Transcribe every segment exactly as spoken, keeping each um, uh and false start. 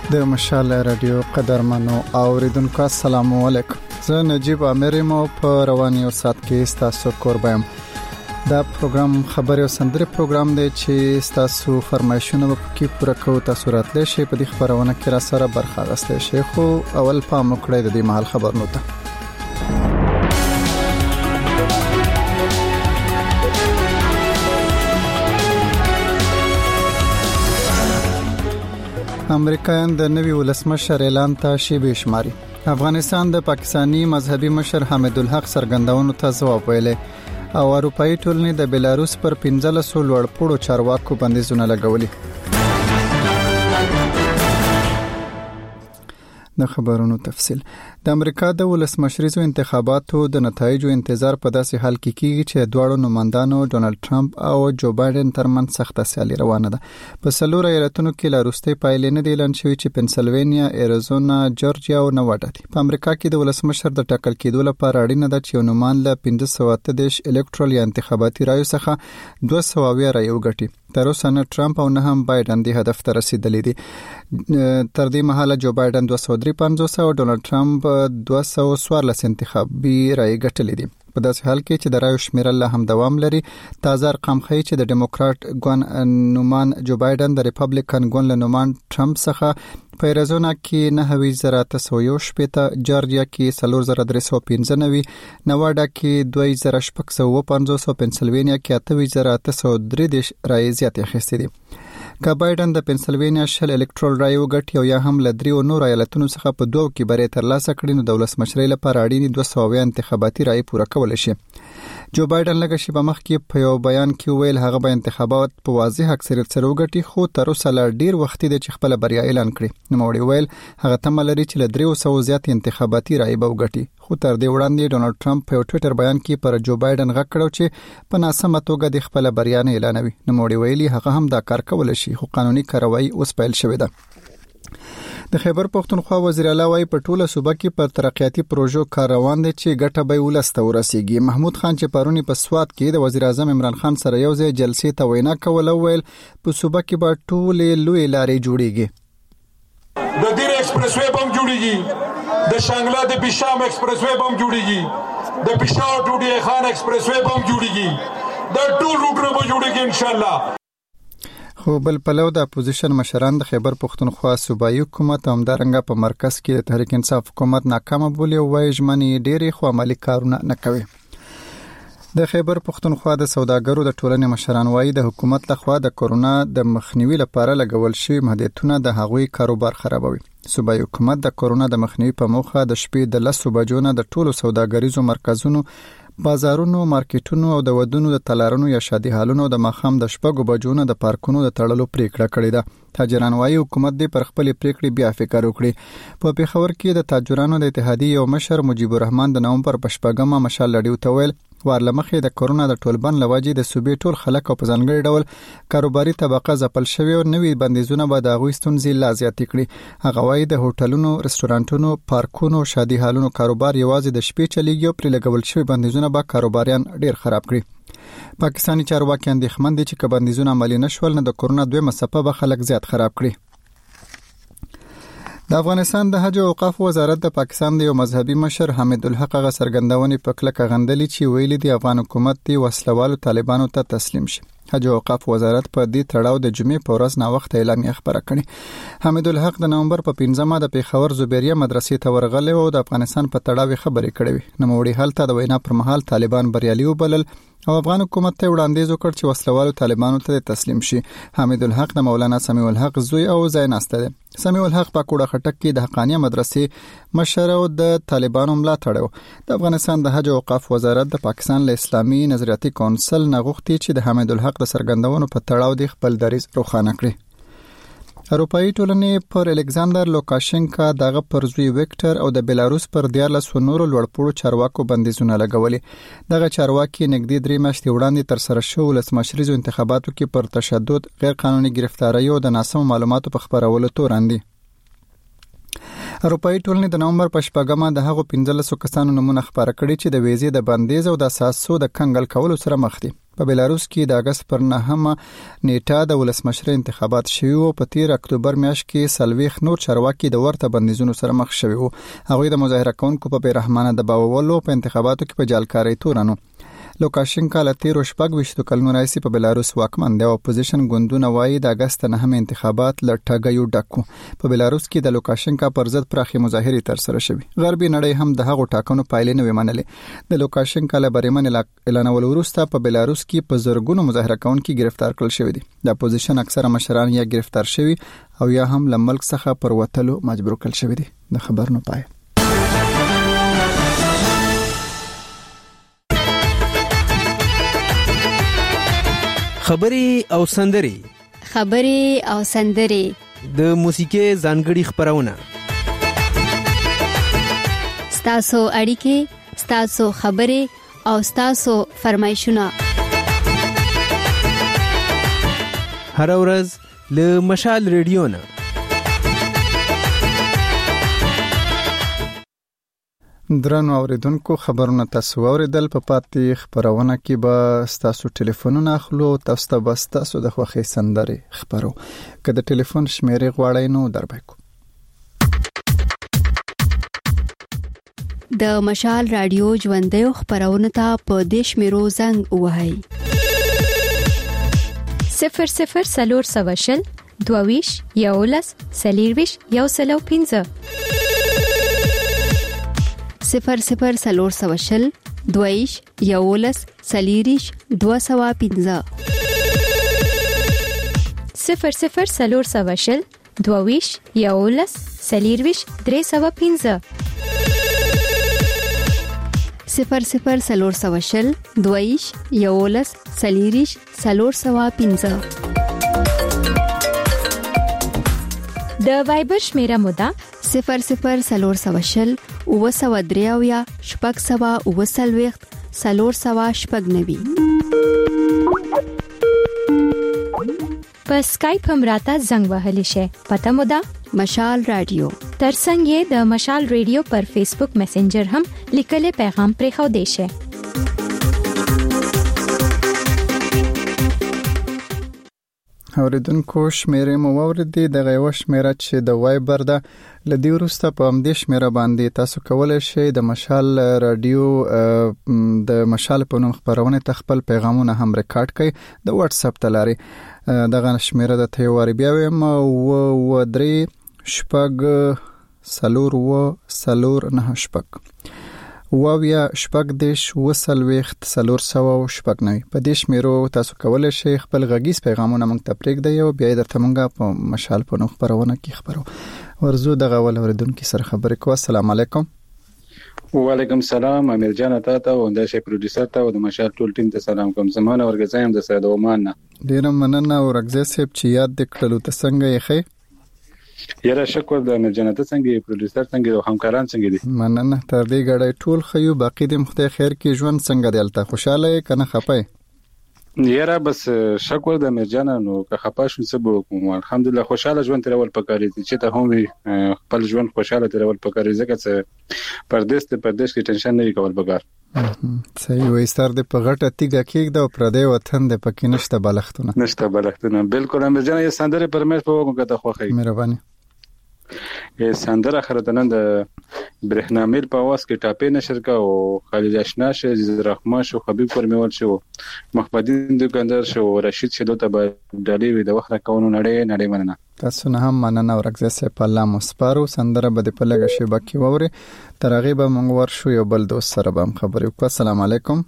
د مشال رادیو قدرمنو اوریدونکو السلام علیکم. زه نجیب امریم په رواني او سات کې تاسو قربایم. دا پروګرام خبري او سندري پروګرام دی چې تاسو فرمایشونه په کې پوره کوو. تاسو راتلی شئ په دې خبرونه کې را سره برخه اخیستلی شئ. خو اول پام وکړئ د دې محل خبرونو ته. امریکایان د نوي ولسمشر اعلان ته شیبه شماري. افغانستان د پاکستانی مذهبي مشر حمید الحق سرګندونو ته ځواب ویلې او اروپאי ټولنې د بیلاروس پر پنځلس لوړ پوړو چارواکو بندیزونه لګولي. د خبرونو تفصیل. د امریکا د ولسمشریزو انتخاباتو د نتایجو انتظار په داسې حال کې کیږي چې دواړو نمائندانو ډونالد ټرمپ او جو بایدن ترمن سخته سیالي روانه ده. په څلور ایالتونو کې لا وروستي پایلې نه دي اعلان شوې چې پنسلوانیا، ایریزونا، جورجیا او نواډا دي. په امریکا کې د ولسمشر د ټاکل کېدو لپاره اړینه ده چې نومان له پنځه سوه اته دېرش الکترال یا انتخاباتي رایو څخه دوه سوه اویا رایو ګټي. تر اوسه نه ټرمپ او نه هم بایدن د هدف ته رسیدلی دي. تر دې مهاله جو بایدن دوه سوه درې پنځوس او ډونالد ټرمپ دوه سوه څوارلس انتخابي رایې ګټلې دي. په داسې حال کې چې د رایو شمیرل هم دوام لري. تازه ارقام ښیي چې د ډیموکرات ګوند نومان جو بایدن د ریپبلیکن ګوند نومان ټرمپ څخه په ایریزونا کې نه زره اته سوه یو شپېته، جورجیا کې څلور زره درې سوه پنځه نوي، نواډا کې دوه زره شپږ سوه اووه پنځوس او پنسلوانیا کې اته زره اته سوه درې دېرش رایې زیاتې اخیستې دي. که بایدن د پنسلوانیا شل الکترال رایو ګټي او یا هم له دریو نور ایالتونو څخه په دوه کې بری ترلاسه کړي نو د ولسمشرۍ لپاره اړینې دوه سوه اویا انتخاباتي رایې پوره کولی شي. جو بایدن لږ شیبه مخکې په یو بیان کې ویل هغه به انتخابات په واضح اکثریت سره وګټي، خو تر اوسه لا ډیر وخت دی چې خپل بریا اعلان کړي. نوموړي ویل هغه تمه لري چې له دریو سوو زیات انتخاباتي رایې به وګټي. خو تر دې وړاندې ډونالد ټرمپ په یو ټویټر بیان کې پر جو بایدن غږ کړو چې په ناسمه توګه د خپل بریا نه اعلانوي. نوموړي ویلي هغه هم دا کار کولای شي، خو قانوني کاروایی اوس پیل شوې ده. د خیبر پښتونخوا وزیر اعلی وايي په ټوله صوبه کې پر ترقیاتي پروژو کار روان دي چې ګټه به ولسته ورسیږي. محمود خان چې پرونی په سواد کې د وزیر اعظم عمران خان سره یو ځای جلسې ته وینا کوله ویل په صوبه کې به ټولې لوی لارې جوړیږي. د دیر ایکسپریس وے بم جوړیږي، د شانګلا د بشام ایکسپریس وے بم جوړیږي، د پېښور ټوډي خان ایکسپریس وے بم جوړیږي، د ټول روټونه به جوړیږي ان شاء الله. خو بل پلو د اپوزیشن مشران د خیبر پښتونخوا صوبایي حکومت او همدارنګه په مرکز کې د تحریک انصاف حکومت ناکامه بولي او وايي ژمنې ډېرې خو عملي کارونه نه کوي. د خیبر پښتونخوا د سوداګرو د ټولنې مشران وايي د حکومت لخوا د کورونا د مخنیوي لپاره لګول شوی محدودیتونه د هغوی کاروبار خرابوي. صوبایي حکومت د کورونا د مخنیوي په موخه د شپې د لسو بجو نه د ټولو سوداګریزو مرکزونو، بازارونو، مارکیټونو او د ودونو د تلارونو یا شادي هالونو د ماخام د شپږو بجو نه د پارکونو د تړلو پریکړه کړې ده. تاجران وايي حکومت دې پر خپل پریکړې بیا فکر وکړي. په پیښور کې د تاجرانو د اتحادیې یو مشر مجیب الرحمن د نومبر په شپږمه مشال لړیو ته ویل وارله مخې د کورونا د ټولبند لوجې د صوبې ټول خلک او په ځانګړي ډول کاروباري طبقه ځپل شوی او نوي بندیزونه به د هغوی ستونزې لا زیاتې کړي. هغه وايي د هوټلونو، رستورانټونو، پارکونو، شادي هالونو کاروبار یوازې د شپې چلیږي او پرې لګول شوی بندیزونه به کاروباریان ډیر خراب کړي. پاکستانی چارواکي اندېښمن دي چې که بندیزونه عملي نشول نو د کورونا دویمه څپه به خلک زیات خراب کړي. د افغانستان د حج او اوقاف وزارت د پاکستان د یو مذهبي مشر حمید الحق غ سرګندونې په کلکه غندلي چې ویلي دی افغان حکومت دی وسلوالو طالبانو ته تسلیم شي. حج او اوقاف وزارت په دې تړاو د جمعې په ورځ نا وخت اعلامیه خبره کړې. حمید الحق د نومبر په پنځمه د پیښور زبیریه مدرسې ته ورغلی او د افغانستان په تړاو خبرې کړې. نوموړي هلته د وینا پر مهال طالبان بریالي وبلل او افغان حکومت ته وړاندیز وکړ چې وسلوالو طالبانو ته تسلیم شي. حمید الحق د مولانا سمیع الحق زوی او زیناسته دی. سمیع الحق په کوړه خټک کې د حقانیه مدرسې مشر او د طالبانو ملاتړ و. د افغانستان د حج او اوقاف وزارت د پاکستان له اسلامي نظریاتي کونسل نغښتي چې د حمید الحق د سرګندونو په تړاو د خپل دریځ روښانه کړي. اروپאי ټولنې پر الکساندر لوکاشنکا دغه پر زوی وکټر او د بیلاروس پر دیارلس نورو لوړپوړو چارواکو بندیزونه لګولي. دغه چارواکي نږدې درې میاشتې وړاندې تر سره شو ولسمشریزو انتخاباتو کې پر تشدد، غیر قانوني گرفتاری او د ناسمو معلوماتو په خپرولو تورن دي. اروپאי ټولنې د نومبر په شپږمه د هغو پنځلسو کسانو نمونه خبره کړې چې د ویزې د بندیز او د اساسو د کنګل کولو سره مخ دي. په بلاروس کې د اگست پر نهمه نیټه د ولسمشر انتخابات شوي او په تیر اکتوبر میاشت کې سلويخ نور چارواکي د ورته بندیزونو سره مخ شوي وو. هغوی د مظاهره کوونکو په بیرحمانه دباوولو په انتخاباتو کې په جالکاري تورنو. لوکاشنکا له تیرو شپږ ویشتو کلونو راځي په بلاروس واکمن دی او اپوزیشن ګوندونه وایي د اگست نهمه انتخابات له ټاګیو ډکو. په بلاروس کې د لوکاشنکا پر ضد پراخي مظاهرې تر سره شوي. غربي نړۍ هم د هغو ټاکنو پایلې نه ومنلې. د لوکاشنکا له بریمن اعلانولو وروسته په بلاروس کې په زرګونو مظاهره کوونکي گرفتار کړل شوي دي. د اپوزیشن اکثره مشران یا گرفتار شوي او یا هم له ملک څخه پر وتلو مجبور کړل شوي دي. د خبر نه پای خبري او سندري خبري او سندري د موسیقي ځانګړي خبرونه ستاسو اړیکې ستاسو خبري او ستاسو فرمایشونه هر ورځ له مشال ریډیو نه. درنو اوریدونکو خبرونه تاسو اوریدل. په پاتې خبرونه کې به تاسو ټلیفونونه اخلو او تاسو ته بس تاسو د خوښي سندري خبرو. که د ټلیفون شمیرې غواړئ نو دربایکو. د مشال رادیو ژوندۍ خبرونه ته په دیش میرو زنګ وهاي صفر صفر سلور سواشل دوویش یولس سلیرویش یو سلو پینځه صفر صفر سلور سواشل دویش یولس سلیریش دو سوا پینځه صفر صفر سلور سواشل دوویش یولس سلیرویش درې سوا پینځه صفر صفر سلور سواشل دویش یولس سلیریش سلور سوا پینځه د وایبر شمیره مودا صفر صفر سلور سواشل او سوا دریاویا شپږ سوا او سلويخت سلور سوا شپږ نوي. په اسکایپ هم راته زنګ وهلی شي. پته مو ده مشال رادیو. ترڅنګ د مشال رادیو پر فیسبوک میسنجر هم لیکل پیغام پرې خو دی شي. اوریدونکو شمیرې مو اوریدي. دغه یو شمیره چې د وایبر ده لدی ورسته په همدې شمیره باندې تاسو کولای شئ د مشال رادیو د مشال په نوم خبرونه تخپل پیغامونه هم ریکارډ کړئ د واتس اپ تلاري. دغه شمیره د تیواری بیا ویم او و درې شپږ سلور و سلور نه شپږ واویا شپږ دیش وسلويخت سلور سوا او شپږ نوي. په دې شمیرو تاسو کولای شئ خپل غږیز پیغامونه موږ ته پرېږدئ او بیا درته موږ په مشال په نوم خبرونه کې خبرو ورزو. دغه ول اوریدونکو سره خبرې کوو. السلام علیکم. وعلیکم السلام. امیر جان تاسو او د شي پروډوسر ته او د مشال ټول ټیم ته سلام کوم. زمانه ورګزایم د سید عمان نه ډیر مننه او ورګزې سپ چې یاد دکړلو ته څنګه یې خې یاره شکر د امیر جان ته څنګه پروډوسر څنګه او همکاران څنګه دي. مننه تر دې غړې ټول خيو باقی د مخته خیر کې ژوند څنګه دلته خوشاله کنه خپای یاره بس شکر د امیر جان نو که خپا شو سبو کوم الحمدلله خوشاله ژوند ترول پکاري چې ته هم خپل ژوند خوشاله ترول پکاري ځکه چې پردیس ته پردیس کې ټینشن نه کول پکار. صحیح وای ستاره د پغټه تیګه کېګ د پردې وطن د پکې نشته بلختونه نشته بلختونه بالکل. امیر جان یې سندره پرمېش په وګو کته خوخی مهرباني. یې سندره خرتنن د برهنامیر په واس کې ټاپې نشر کا او خالد اشنا شه زرحمان شو خبيب پرمیول شو محمدین دکاندار شو رشید شدو ته ډالې وي د وخت راکونو نړۍ نړۍ مننه. تاسو نه هم مننه ورګزه سه په الله مسپارو سندره به په لګه شی بکی ووري ترغه به مونږ ورشو یو بل دوست سره به خبرې وکړو. السلام علیکم.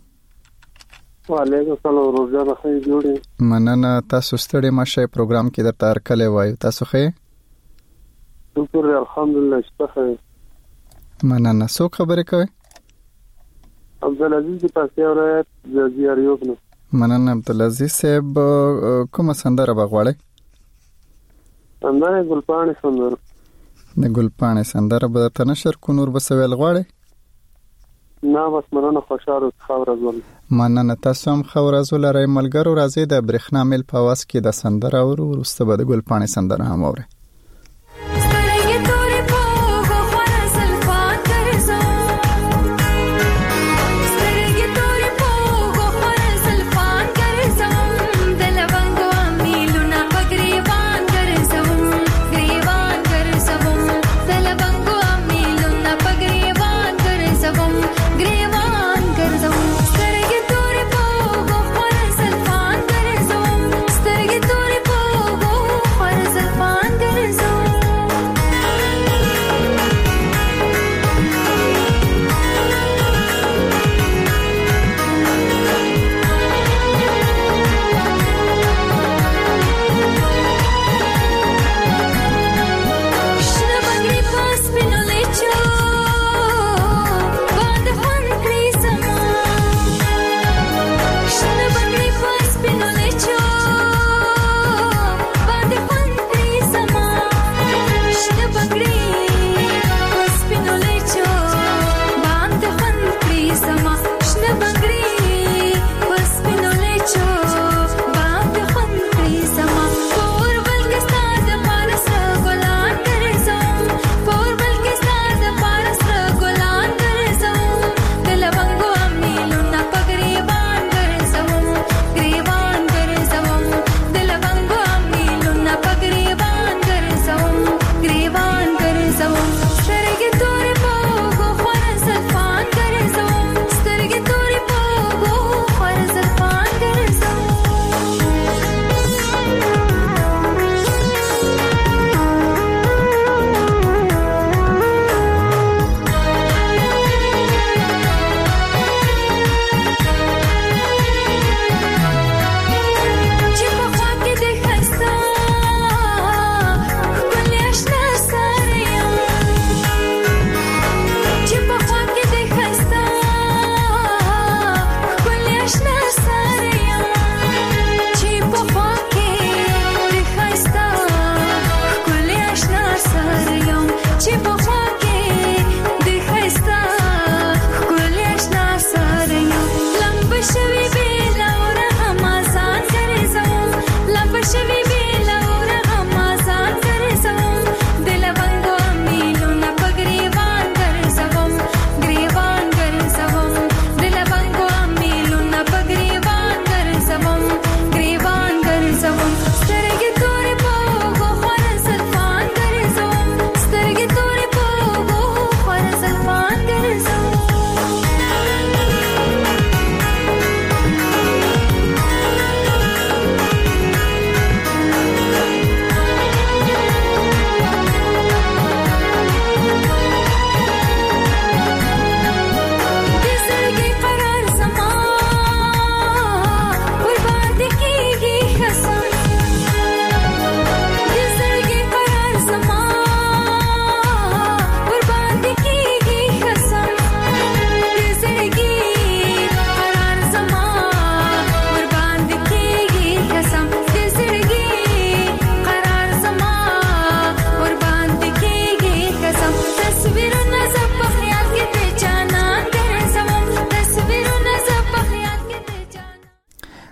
وعلیکم السلام روزه بخیر جوړی. مننه تاسو ستړي مشه پروګرام کې درته ارکلې وایو. تاسو خې شکر الحمدلله شته. مننه. سو خبرې کوي عبدالعزیز پاسه اورات زیار یوب نو. مننه عبدالعزیز صاحب کومه سندره بغواړي؟ سندره ګلپانې سندره. د ګلپانې سندره به تر نشر کو نور بسویل غواړي؟ نه بس مننه خوشاله خبر ازول. مننه تاسو هم خبر ازول راي ملګرو راځي د برېښنا مل په واس کې د سندره او ورسته به د ګلپانې سندره هم اوري. Get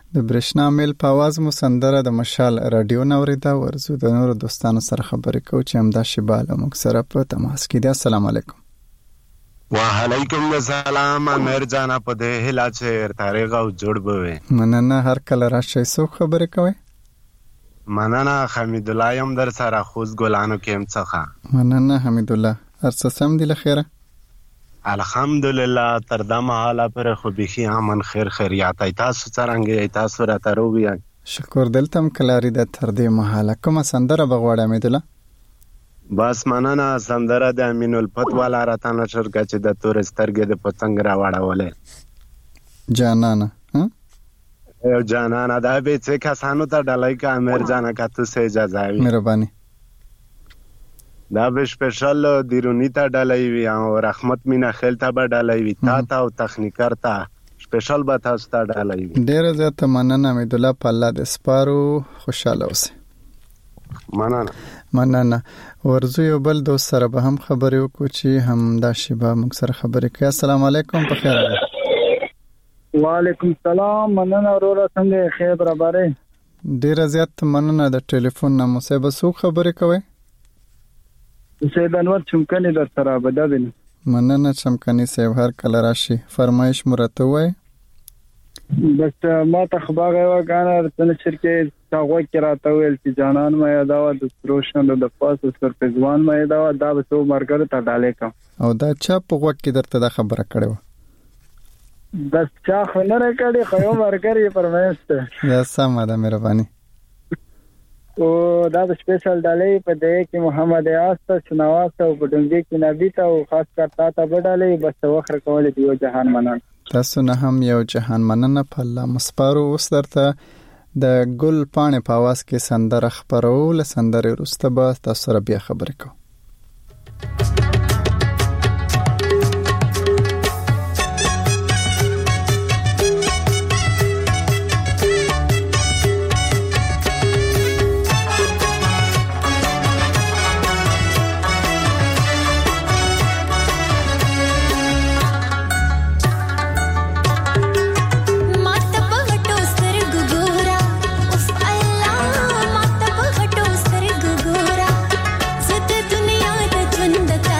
د برېښنا میل په आवाज مو سندره د مشال رادیو نوریدا ورزو د نور دوستانو سره خبرې کوو چې همدا شباله موږ سره په تماس کې دي. السلام علیکم. وعلیکم السلام امیر جان په دې هلا چې تاریخ او جوړ بوي. مننه هر کله راشي سو خبرې کوي. مننه حمید الله یم در سره خوز ګلانو کې څخه. مننه حمید الله هر څه سم دي لخيره. الحمدلله تر دا مهاله پر خو بخي امن خیر خیریات تاسو څنګه تاسو را تروي. شکر دلتم کلاری د تر دې مهاله کومه سندره بغواړم حمید الله. بس مننه سندره د امین الفت والا راته نشر چې د تور سترګې د پتنګ را واړولې جانانه یو جانانه دا به څه کسانو ته ډالای کا امیر جانا کا ته سه اجازه وي مهرباني دا به سپیشل دیرونی ته ډالای وي او رحمت مینا خیل ته به ډالای وي تا ته او تخنیکر ته سپیشل به تاسو ته ډالای وي. ډیر زیات مننه امید الله په الله د سپارو خوشاله اوسه. مننه مننه ورزو یو بل دوست سره به هم خبرې وکړو چې هم دا شیبه موږ سره خبرې کوي. السلام علیکم په خیر راغلی. وعلیکم السلام مننه وروره څنګه خیر برابرې. ډیر زیات مننه د ټلیفون نه مصیبه سو خبرې کوي. سید انور چمکنی در سره بدابین. مننه چمکنی صاحب هر کله راشي فرمایش مرته وای. بس ما ته خبر غواګانه تل شرکت تاغوی کې راته ویل چې جانان ما یاداوه د روشن د پاسه سر پزوان ما یاداوه دا به تو مرګره ته ډالې کا او دا چا په وخت کې درته دا خبره کړو. بس چا خو نه راکړي خو یو مرګري پرمېسته یا سم ده مهرباني. او دا د سپیشل ډالې په دې کې محمد یاسر شنواس او بډنګي کې نبی ته او خاص کر تا ته ډالې بس وخر کول دی جهان منن. تاسو نه هم یو جهان مننه په الله مسپارو. اوس درته د ګل پانه په आवाज کې سندره خبرول سندره رسته به تاسو سره بیا خبرې کوم. दुनिया त चुंद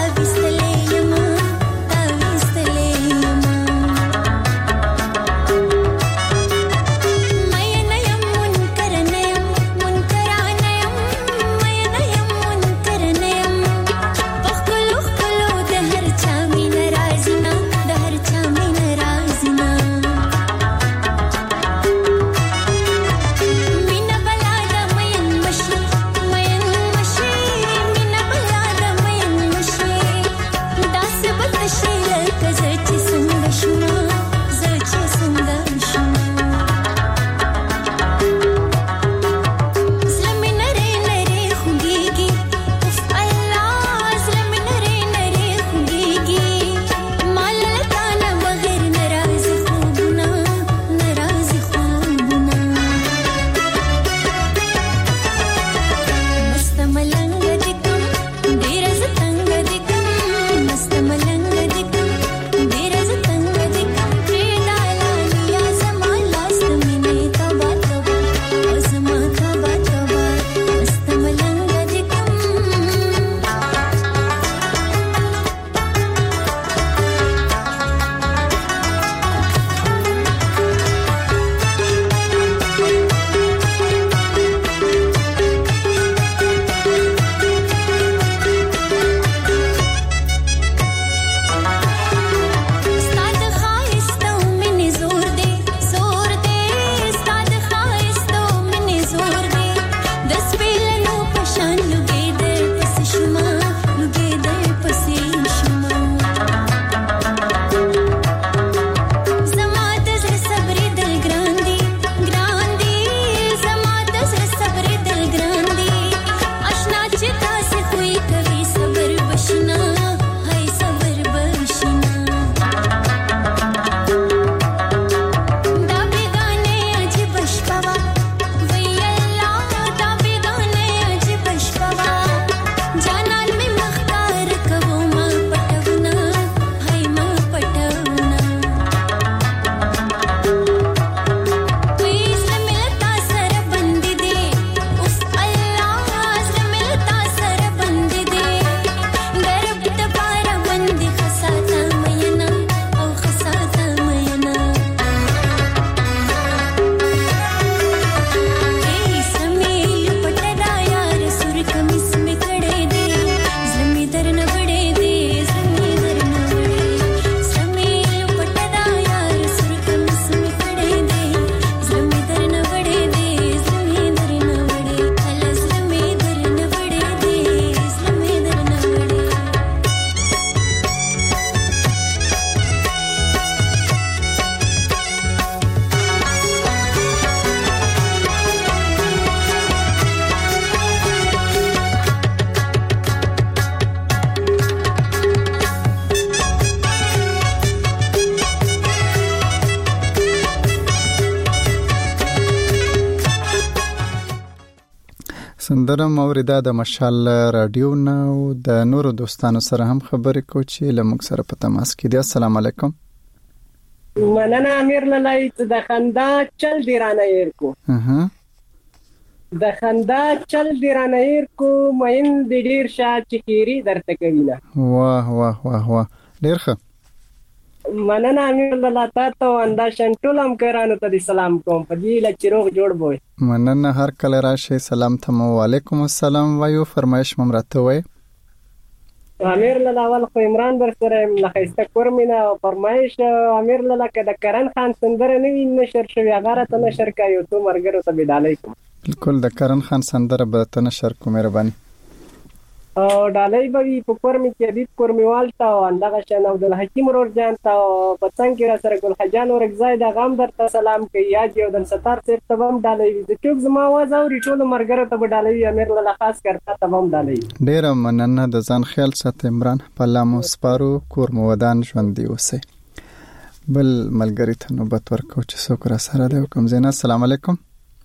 سندره موریدا د مشال رادیو نه د نورو دوستانو سره هم خبرې کو چې لمک سره په تماس کې دي. السلام علیکم. مننه امیر للای د خندا چل دی رانه کو اها د خندا چل دی رانه کو مین د ډیر شات چخيري درته کوي نه. واه واه واه واه ډیر ښه. مننه امیر للای تاسو انداشن ټولم کرانو ته سلام کوم په دې لچروغ جوړ بوي. مننه هر کله راشي. سلام ته وعلیکم السلام وایو. فرمایش ممرته وای امیر للای ول خو عمران بر سره لخيسته کورمینا فرمایش امیر للای کده کرن خان سندره نوی نشر شوی هغه ته نشر کایو تو مرګرو ته بدالای کوم. بالکل د کرن خان سندره به ته نشر کوم. مهرباني. او ډالۍ به په کورمي کې دې کورمیوال تا او اندغه شنو عبد الحکیم رور جان تا په څنګه کې را سره ګل خجان ورګزای د غام درته سلام کوي. یا جو د ستار سیف تمام ډالۍ د چوک زما आवाज او ریټول مرګره ته ډالۍ امیر له خاص کرتا تمام ډالۍ. ډیر مننه د ځان خیال سات عمران په لامو سپارو کورمودان ژوند دی اوسه. بل ملګری ته نوبت ورکو چې څوک را سره دی. کوم زینا. السلام علیکم.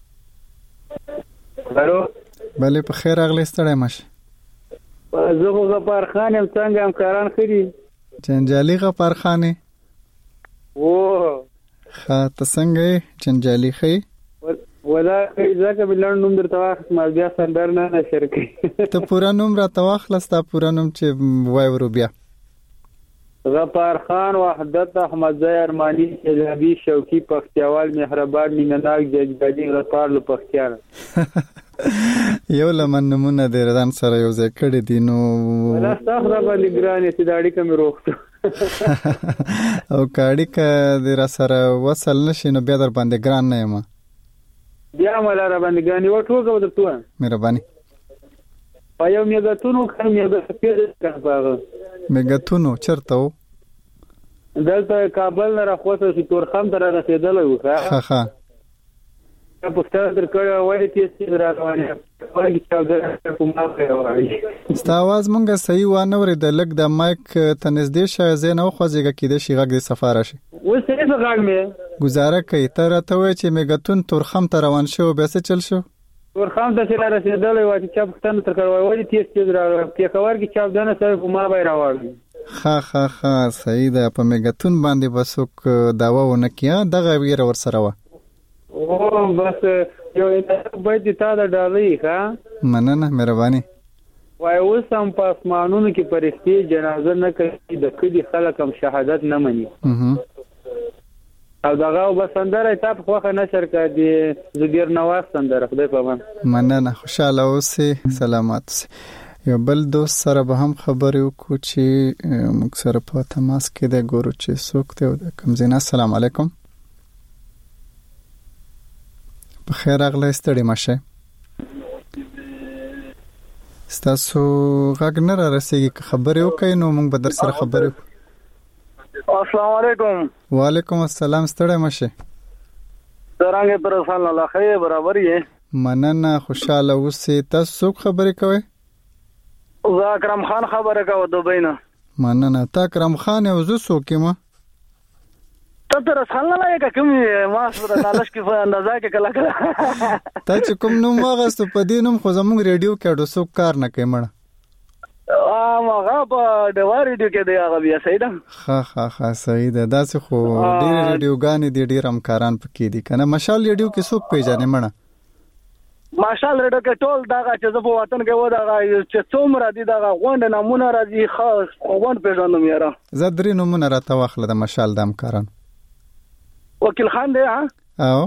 هلو بلې په خیر اغلی ستړی مشه. زه خو غفار خان یم. څنګه همکاران خري جنجالي غفار خان او ښه ته څنګه جنجالي خې ولا ځکه بلند نوم درته واخست ما بیا سندر نه نشر کړي. ته پورا نوم را تواخلست. تا پورا نوم چې وای ورو بیا. غفار خان وحدت احمد زای ارمانی شجابی شوکی پختیوال مهربان مینناک جنجالي غفار لو پختیار. یو لمن نمونه د ردان سره یو ځای کړی دي نو ولا تاسو را باندې ګرانې چې داړي کمې روخته او کاړي ک د را سره وصل نشي نو بیا در باندې ګران نه یم. بیا مله را باندې ګرانې و ټوګه ودرته. مهرباني. په یو میګاتونو کړم میګا پیډ کړ پاغه میګاتونو چرته و دلته کابل نه راخوته چې تورخم ته را رسیدلې و. ها ها په ستاسو تر کړه وایي چې راروانه وایي چې په ما کوي. ستا आवाज مونږه صحیح وانه ورید. لګ د مایک ته نږدې شه زینو خوځيږي کېده شي غږ د سفاره شي. و صحیح غږ مې گزاره کوي تر ته وای چې میګاتون تورخم ته روان شو بیا څه چل شو. تورخم ته چې رسیدلې و چې چا پښتنه تر کړه وایي چې را کې خبر کې چا دنه سره په ما به راوړي. ها ها ها صحیح ده. په میګاتون باندې بسوک داوا ونه کیا دغه ویر ور سره و. او بس یو باید تا دا ډالۍ ښه. مننه مهرباني. وای اوس هم په اسمانونو کې فرښتې جنازه نه کوي د کدي خلک هم شهادت نه مني. او دغه بس سندره تا په خوخه نشر کړ دی زګیر نواز سندره خدای په امان. مننه خوشاله اوسې سلامات اوسې. یو بل دوست سره به هم خبرې وکړو چې موږ سره په تماس کې دی. ګورو چې څوک دی او د کوم ځای نه. السلام علیکم. بخیر اغلی ستړي مشه. ستاسو غږ نه را رسیږي. که خبرې وکړئ نو موږ به در سره خبرې وکړو. السلام علیکم. وعلیکم السلام. ستړي مشه. څنګه پر رسول الله خیر برابر یې. مننه خوشاله اوسې. تاسو څوک خبرې کوئ؟ زه اکرم خان خبره کوم دوبۍ نه. مننه. تا اکرم خان او زه څوک یم؟ ته تر رسول الله یې کوم ما سره نالش کې په اندازه کې کله کله تا چې کوم نوم واغستو په دې نوم خو زموږ ریډیو کې اډو څوک کار نه کوي مړه. ا ماغه په ډوا ریډیو کې دی هغه بیا صحیح ده. ها ها ها صحیح ده. دا څه خو ډېر ریډیوګانې دي ډېر همکاران پکې دي کنه. مشال ریډیو کې څوک پیژنې مړه؟ ماشال ریډیو کې ټول دغه چې زه په وطن کې و دغه چې څومره دي دغه غونډه نمونه راځي خاص غونډ پیژنم یاره. زه درې نمونه راته واخله د مشال د همکاران. وکیل خان دی ها او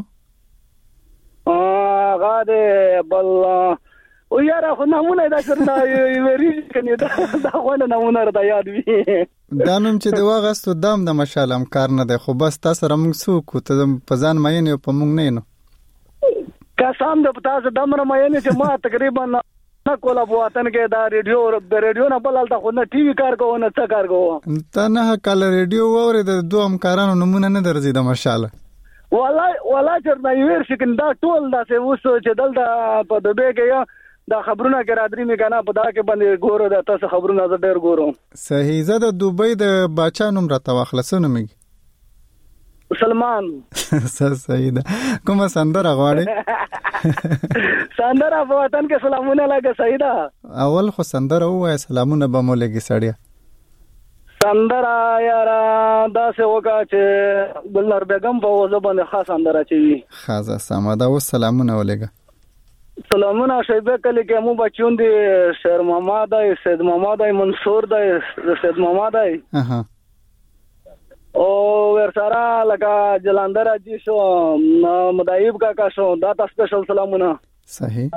ا غاده بل او یاره خو نمونه دا چرته وری کني دا دا غونډه نمونه را یاد وي. دا نوم چې دی واغستو دام د مشال همکار نه دی خو بس تاسو را موږ څوک ته په ځان مې نه په موږ نه نو قسم دې پتا څه دمر مې نه چې ما تقریبا نه کوله په وطن کې دا ریډیو د ریډیو نه بل تا خو نه ټي وي کار کوو نه څه کار کوو. ته نه کله ریډیو ووري د دوه همکارانو نمونه نه درځي د مشال. والله والله چرته ویر شکن دا ټول دا څه وسو چې دلته په دوبه کې دا خبرونه کې رادري می کنه په دا کې باندې ګورو دا تاسو خبرونه زه ډېر ګورم. صحیح. زه د دوبۍ د باچا نوم راته واخلسنه می سلمان صحیح ده. کومه سندره غواړي؟ سندره په وطن کې سلامونه لګه صحیح ده. اول خو سندره وای سلامونه به مو لګي سړیا. سندره یاره داسې وکړه چې ګلنار بیگم په وزه باندې خاص سندره چوي. خاصه سماده و سلامونه ولګه. سلامونه شیبه کلی کې مو بچون دي شیر محمد دی سید محمد دی منصور دی سید محمد دی. اها. او ورسره لکه جلندر اجي شو مدایب کاکا شو دا تاسو سپیشل سلامونه. صحیح.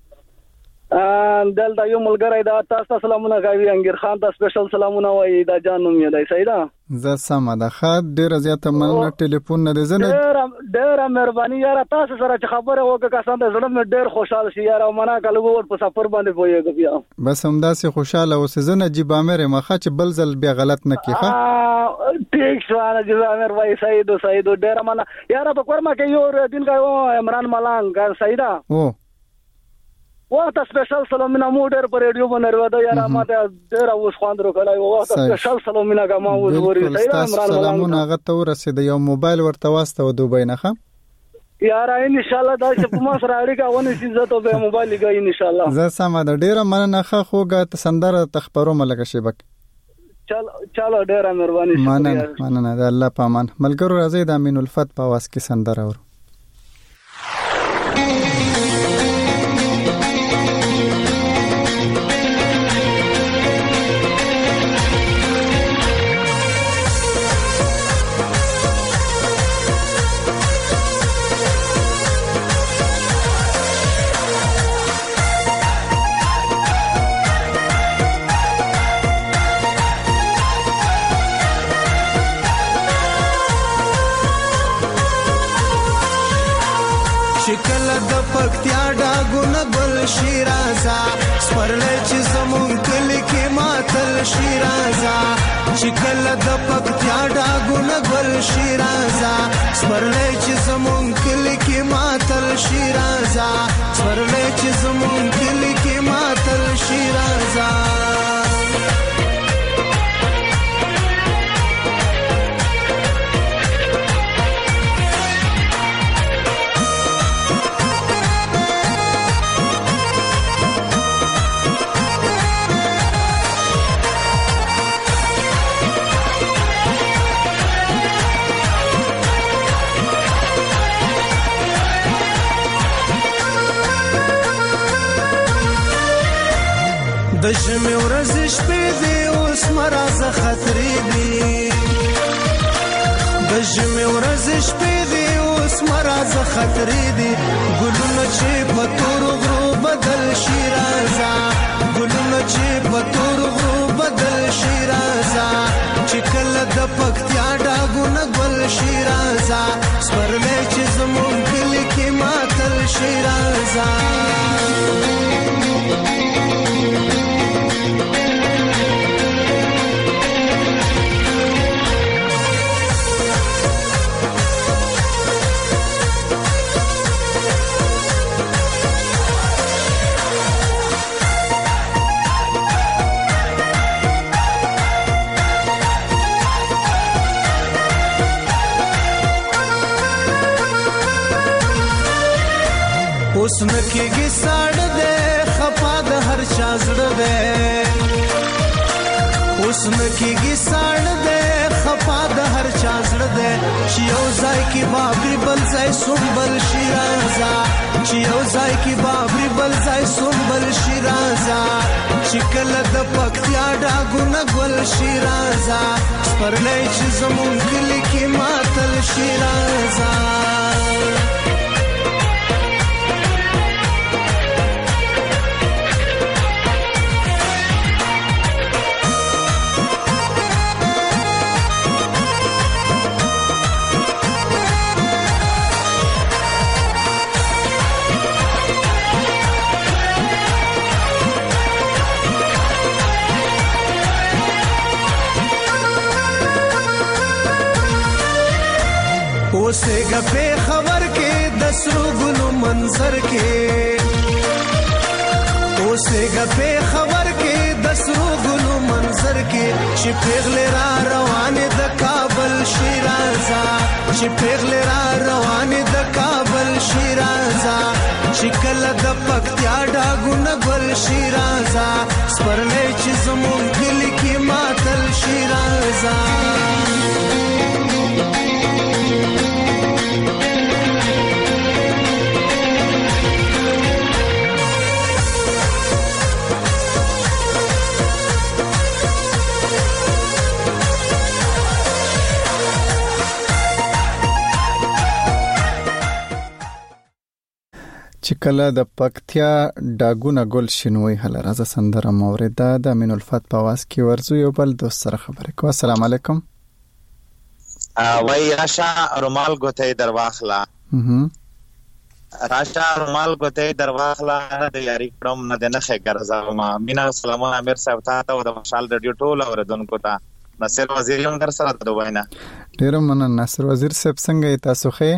ا دلته یو ملګری دا تاسو سلامونه کوي انګیر خان ته سپیشل سلامونه وای دا جانوم یې دی صحیح ده. زه سماده خاط ډیر زیاته مننه ټلیفون نه دي زنه ډیر ډیر مهرباني یار تاسو سره چې خبره وکړه کسان ته زړه مې ډیر خوشاله شي یار او منا کله ور په سفر باندې پويږي بیا بس همداسې خوشاله اوسې زنه جیب امر مخه چې بل ځل بیا غلط نه کیخه. ټیک شو انا جیب امر وای سعید سعید ډیر منا یار په کورما کې یو دین کا عمران ملنګ سعیدا او واه سپیشل سلامونه مو ډېر په ریډیو باندې ورته یاره ماته ډېر اوس خواندرو کړای واه سپیشل سلامونه کا ما اوس ورې صحیح عمران سلامونه هغه ته ورسېد یو موبایل ورته واسطه و دوبۍ نه ښه یاره ان شاء الله دا چې په ما سره اړیکه ونی سي زه ته به موبایل لګای ان شاء الله زه سم ده ډېر مننه ښه خوګه سندره تخبرو ملګه شبک چل چلو ډېر مهرباني شکریہ مننه مننه د الله پامان ملګرو راځي د امین الفت په واس کې سندره ورو شکل د پکتیا ډاګونه ګل شیرازا سپرلې چې زمون کلی کې ماتل شیرازا شکل د پکتیا ډاګونه ګل شیرازا سپرلې چې زمون کلی کې ماتل شیرازا سپرلې چې زمون کلی کې ماتل شیرازا د ژمې ورځې شپې دي اوس مرازه خطرې دي د ژمې ورځې شپې دي اوس مرازه خطرې دي ګلونه چې په تور غرو بدل شي رازا ګلونه چې په تور غرو بدل شي رازا چې کله د پکتیا ډاګونه ګل شي رازا سپرلې چې زمون کلی کې ماتل شي رازا اوس نکیږي ساړه ده خپا د هر چا زړه ده اوس نکیږي ساړه ده خپا د هر چا زړه ده چې یو ځای کې بابري بل ځای سنبل شیرازا چې یو ځای کې بابري بل ځای سنبل شیرازا چې کله د پکتیا ډاګونه ګل شیرازا سپرلې چې زمون کلی کې ماتل شیرازا اوسه غپې خبر کې د سرو ګلو منظر کې اوسه غپې خبر کې د سرو ګلو منظر کې چې پیغلې را روانې د کابل شیرازا چې پیغله را روانې د کابل شیرازه چې کله د پکتیا ډاګونه ګل شیرازه سپرلې چې زمون کلی کې ماتل شیرازه چې کله د پکتیا ډاګونه ګل شینوي هله راځه سندره مورده د امین الفت په واس کې ورزو یو بل دوست سره خبرې کو. السلام علیکم. وای راشا رومال ګوتې درواخلا راشا رومال ګوتې درواخلا د یاري کړم نه د نخې ګرځاو ما مینا سلامونه امیر صاحب ته او د مشال رادیو ټول اوردونکو ته ناصر وزیر هم در سره د وینا ډیر مننه. ناصر وزیر صاحب څنګه تاسو خې؟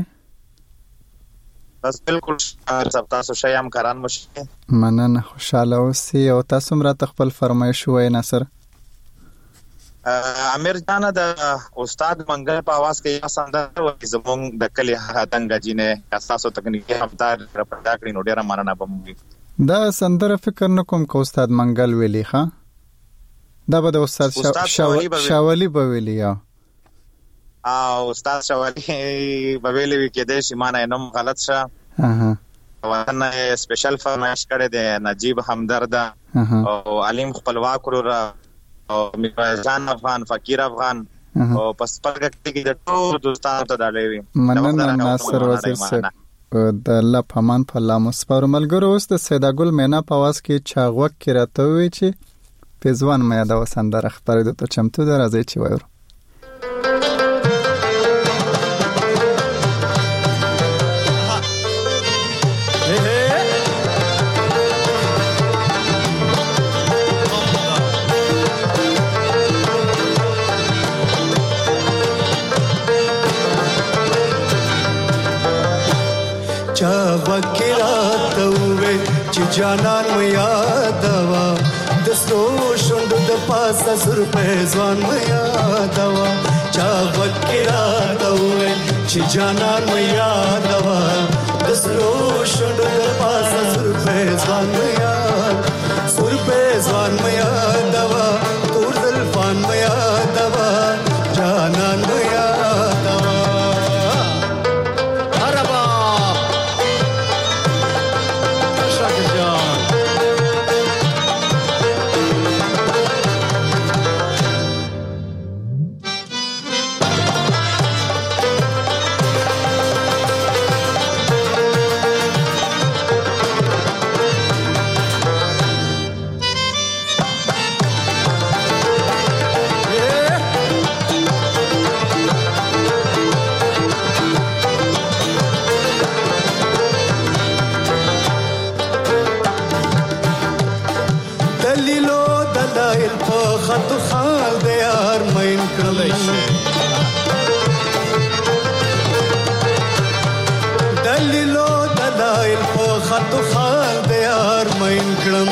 بس بالکل سب تاسو شیام کاران مشه مننه خوشاله اوسئ او تاسو مرته خپل فرمایش وای ناصر. امیر جان د استاد منګل په आवाज کې یا سندر و زمون د کلی هاتنګ جینې اساسو تکنیکی همدار رپټا کړی نو ډیره مننه بمږي. دا سندر فکر نکوم کو استاد منګل ویلی ښا دا به د استاد شاولی به ویلی یا او استاد شوالی بویلی وی کې د شمانه نوم غلط شه اها وطن سپیشل فرمایش کړی دی نجیب همدرد او علیم خپلواک ورو او میرجان افغان فقیر افغان او پس پرګه کې د ټول دوستانو ته دالوي. مننه ناصر وزیر صاحب د الله پامان په لامس پر ملګرو اوس د سیدا ګل مینا په واس کې چاغوک کې راته وی چې پېزوان مې دا وسندره خبرې د ته چمتو درځي چې وایو. چا وکرات وې چې جانان مې یادوا د سلو شوند د پاسه سر په ځوان مې یادوا چا وکرات وې چې جانان مې یادوا د سلو شوند د پاسه سر په ځوان مې یاد سر په ځوان مې یادوا تور زلفان مې یادوا جانان مې یادوا خطو خال د یار مین کړلای شي دلیلو دلایل په خطو خال د یار مین کړم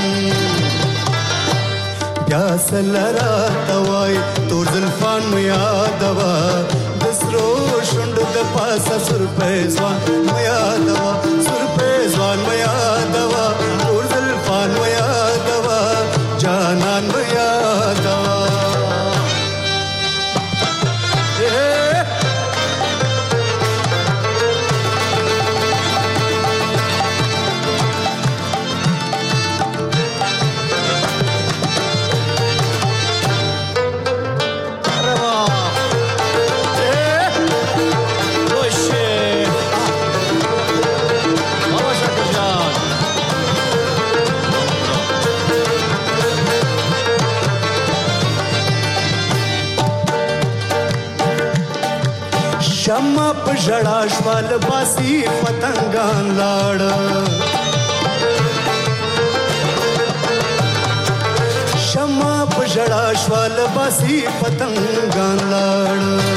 یا سلرا توای تور زلفان مې یادوا د سرو شوند د پاسه سر په ځوان مې یادوا سر په ځوان مې یادوا تور زلفان مې یادوا جانان مې شمع په ژړا شوال باسي پتنګان لاړ شمع په ژړا شوال باسي پتنګان لاړ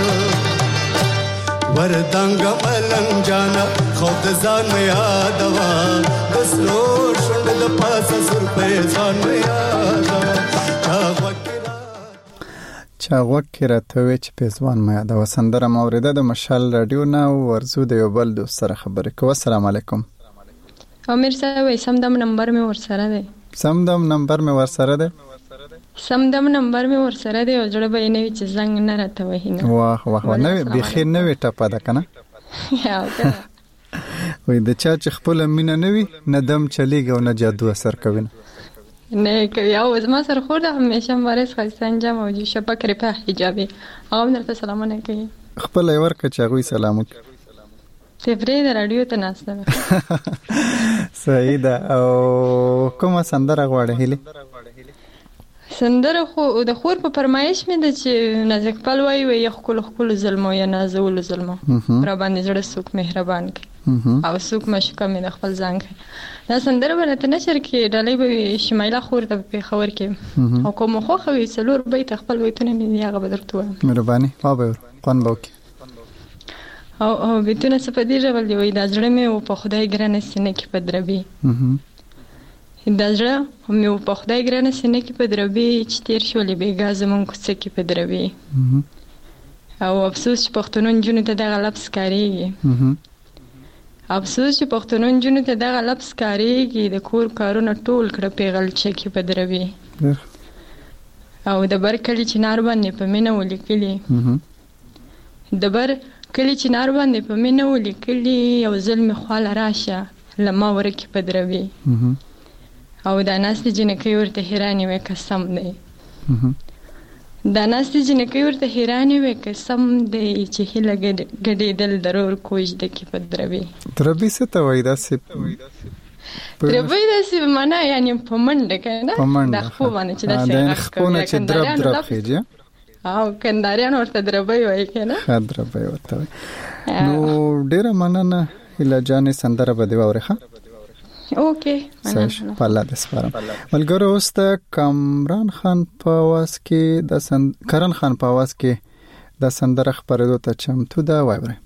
وردانګ ملنګ جانا خود ځان مې یادوا د سلو شوند د پاسه سر په ځان مې یادوا چا وکه راته چې پېزوان ما یاد و سندره مورده د مشال رادیو نه ورزو د یو بل دوست سره خبرې کوو. السلام علیکم. امیر صاحب سمدم نمبر می ور سره ده. سمدم نمبر می ور سره ده. سمدم نمبر می ور سره ده او جوړ به نه چې زنګ نه راته وهینه. واه واه نه به خیر نه وي ټپه ده کنه. یا کنه. وای د چا چې خپل مینه نه وي نه دم چلیږي او نه جادو اثر کوي. نه کوي او زما سره خو دا همیشه مارس خاصان جام او جو شپه په حجابي او درته سلامونه کوي. خپل یې ورکه چې هغوی سلام وکړي. ته پرې د رادیو ته ناسته صحیح ده. او کومه سندره غواړې هیلې؟ سندره خو د خور په فرمایش مې ده چې نازک پل وایي وایي ښکلو ښکلو ظلمو یا نازولو ظلمو را باندې زړه څوک مهربان کړي او څوک مشوکه مې د خپل ځان کړي. دا سندره به راته نشر کړي ډالۍ به وي شمایله خور ته په پېښور کې او کوم خوښه وي څلور بیت خپل بیتونه مې هغه به درته وایم. مهرباني وابه خوند به وکړي. او او بیتونه څه په دې ډول دي وایي دا زړه مې په خدای ګرانه سینه کې په دربي دا زړه مې په خدای ګرانه سینه کې په دربي چې تېر شولې بېګا زمونږ کوڅه کې په دربي او افسوس چې پښتنو نجونو ته دغه لفظ کارېږي افسوس چې پښتنو نجونو ته دغه لفظ کارېږي د کور کارونه ټول کړه پیغلچه کې په دربي او د بر کلي چنار باندې په مینه ولیکلي د بر کلي چنار باندې په مینه ولیکلي یو ځل مې خواله راشه له ما ورکې په دربي او دا ناستې جنکۍ ورته حیرانې وې قسم دی دا ناستې جنکۍ ورته حیرانې وې قسم دی چې هیله ګډېدل ضرور کوژده کې په دربي. دربي څه ته وایي داسې؟ دربي داسې معنا یعنې په منډه که نه دا خپو باندې چې داسې غږ کوي چې درب درب خېږي او کنداریان ورته دربی وایي که نه ښه دربی ورته وایي. نو ډېره مننه هیله جانې سندره به دې واورې ښه اوکې په الله دې سپارم. ملګرو اوس د کامران خان په اواز کې د سند کرن خان په اواز کې د سندره خپرېدو ته چمتو ده واورئ.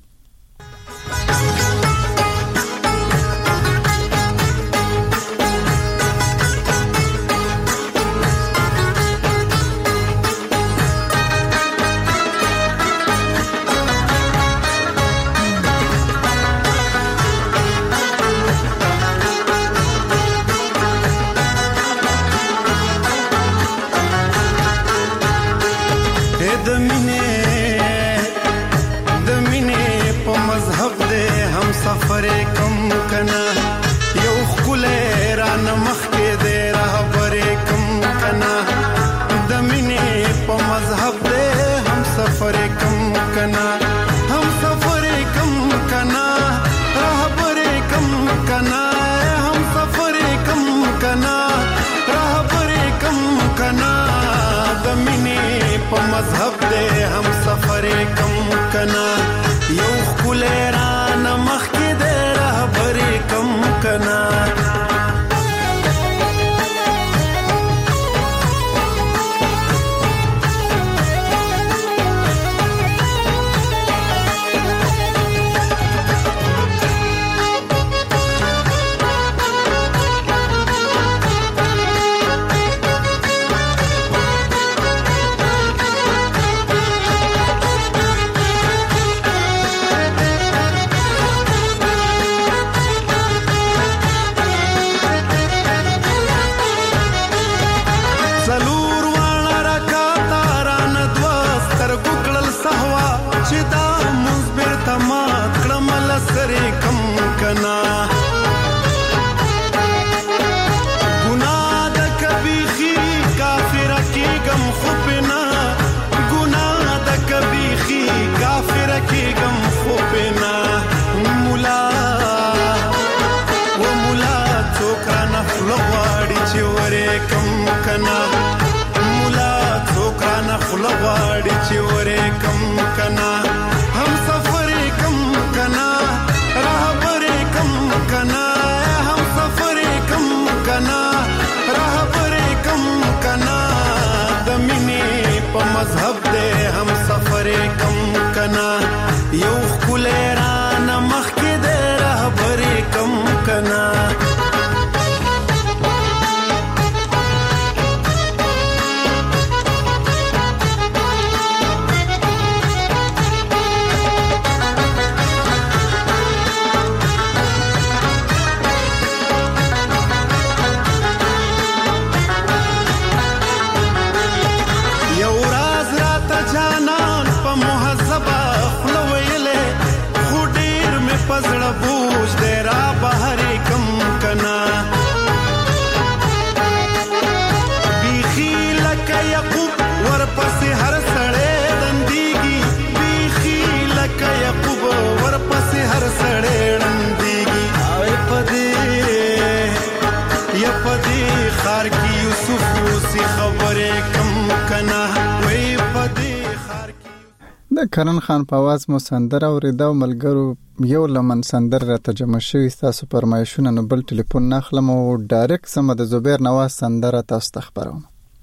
د کرن خان په आवाज مو سندره اوریدا او ملګرو یو لمن سندره را ترجمه شوی تاسو فرمایشونه نو بل ټلیفون ناخلم او ډایرکټ سم د زبیر نواز سندره تاسو ته خبروم.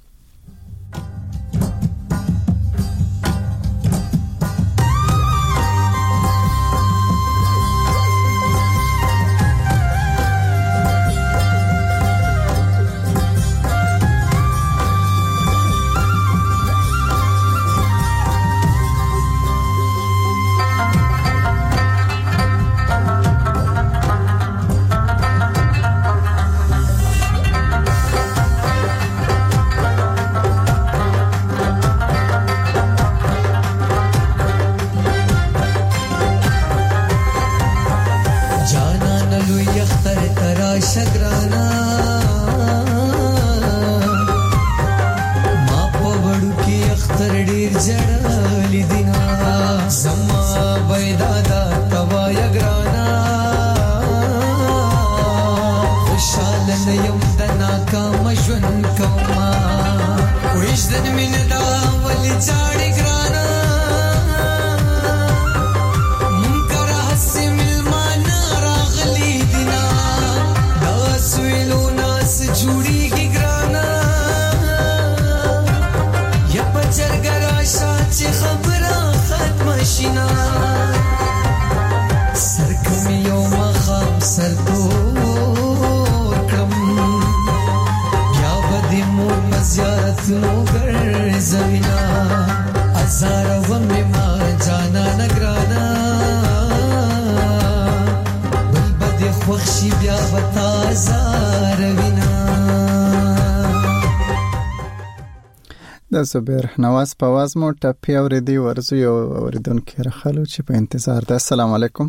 د زبیر نواز په आवाज مو ټپي اوریدي ورزو یو اوریدونکو راخلو چې په انتظار ده. السلام علیکم.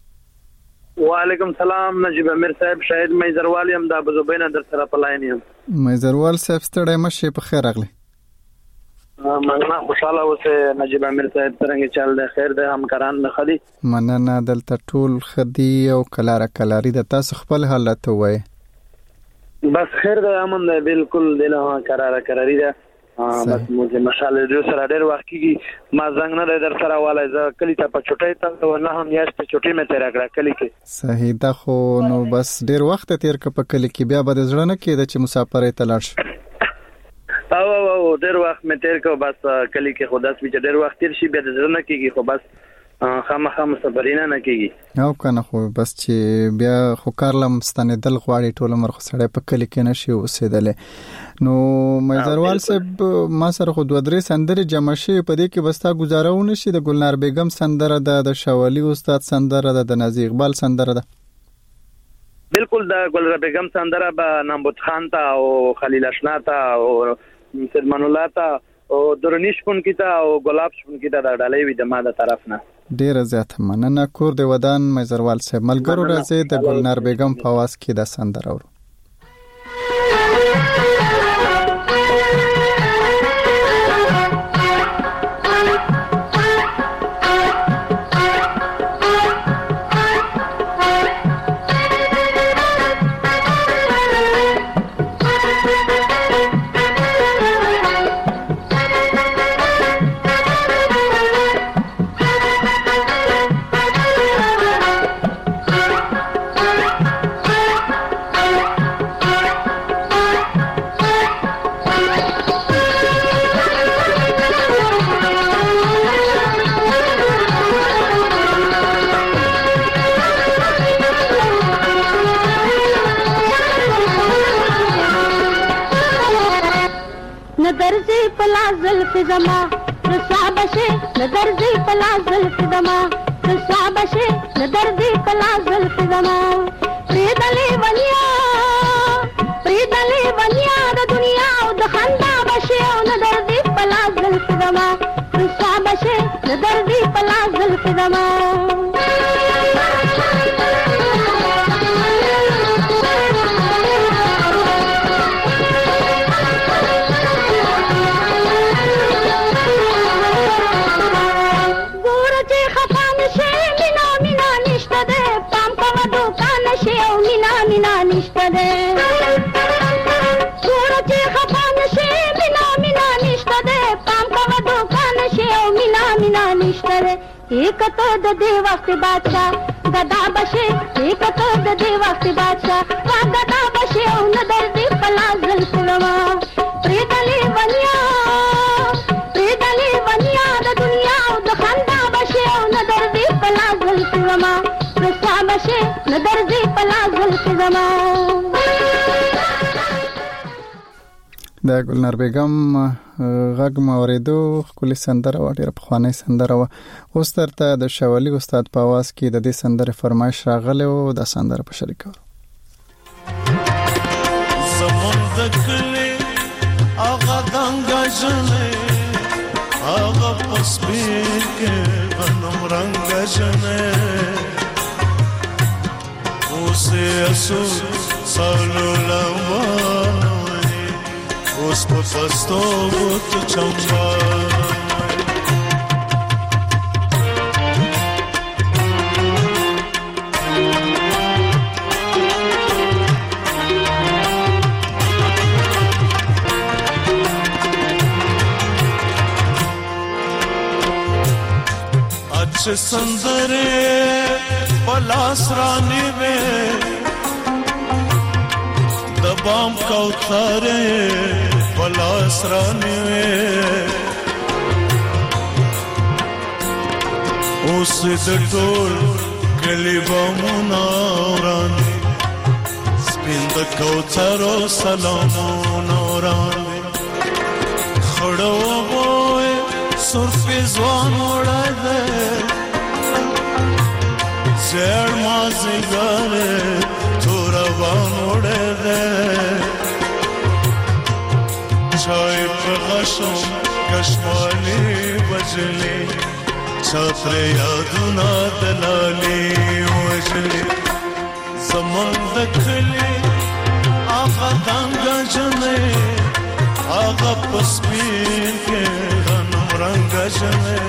وعلیکم سلام. نجیب امیر صاحب شاهد میزروال یم د ابو زبین در سره پلاین یم. میزروال صاحب ستړی مشه په خیر راغلی. مننه خوشاله اوسه نجیب امیر صاحب څنګه چل دی؟ خیر دی؟ همکاران نه خدي؟ مننه دلته ټول خدي او کلاره کلاری د تاسو خپل حالت وای. بس خیر دی امن دی بالکل دله قرار قراری ده. بس موږ مشاله د سره ډېر وخت کیږي ما زنګ نه در سره والای ز کلی ته په چټای ته نه هم یاست چټي مې تیر کړه کلی کې صحیح ده خو نو بس ډېر وخت تیر ک په کلی کې بیا به زړه نه کېده چې مسافرې ته لاړ شي. او او ډېر وخت مې تیر کو بس کلی کې خداس به ډېر وخت تیر شي بیا زړه نه کېږي خو بس خامخا مسافرینه نه کېږي او کنه خو بس چې بیا خو کارلم ستنیدل غواړي ټول عمر خو سړی په کلی کې نشي اوسېدل. نو میزروال صاحب ما سره خو دوه درې سندره جمع شي په دې کې بستا گزارونه شي د ګلنار بیگم سندره ده د شوالی استاد سندره ده د نازی اقبال سندره ده. بالکل د ګلنار بیگم سندره به نامبود خان ته او خلیل اشنا ته او سلمان الله ته او درنیش پون کیته او ګلاب شپون کیته د ډالۍ وي د ما د طرف نه ډیر زیات مننه. کور د ودان میزروال صاحب ملګرو راځي د ګلنار بیگم په आवाज کې د سندره ورو. زما رسابشه ندرزي پلا زلف زما رسابشه ندرزي پلا زلف زما پریدلی ونیا پریدلی ونیا د دنیا او د خندا بشه او ندرزي پلا زلف زما رسابشه ندرزي پلا زلف زما کته د دې وخت بادشاہ غدا بشه دې کته د دې وخت بادشاہ وا غدا بشه او نظر دې پلازل سلوا پریدلی ونیا پریدلی ونیا د دنیا او د خندا بشه او نظر دې پلازل سلوا رسا بشه نظر دې پلازل سلوا. د ګلنار بیگم غږ ماوریدو خپل سندره و ډیره پخوانی سندره و. اوس ترته د شوالی استاد په आवाज کې د دې سندره فرمایش راغله او د سندره په شریک و. زمون دکلی آغا دنگا جنه آغا پسبیر کے غنم رنگا جنه اوسے اسو سالو لوانو اوس په پستو بوت چمبا اچھے سندرے پلاس رانی میں دبام کوثرے پلاس رانی میں اوس د ټول کلی بامونا ورانی سپین د کوثرو سلامونا ورانی خړو وای سرفی ځوان وړه ده زړ مازیګر توربان وړه ده چای په غشم کشمالی وجلی چتر یادونه دلالی وجلی زمان دکلی آغا دنگا جنه آغا پسپین کے غنم رنگا جنه